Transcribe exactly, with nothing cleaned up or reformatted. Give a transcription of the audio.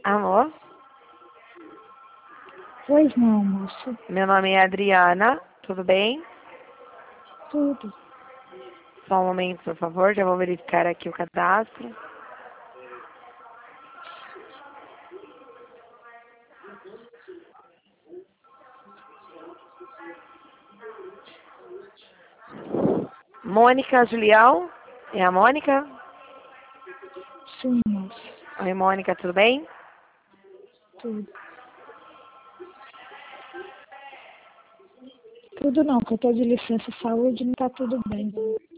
Alô? Pois não, moço. Meu nome é Adriana, tudo bem? Tudo. Só um momento, por favor, já vou verificar aqui o cadastro. Mônica Julião, é a Mônica? Sim, moço. Oi, Mônica, tudo bem? Tudo. Tudo não, que eu tô de licença saúde, não tá tudo bem.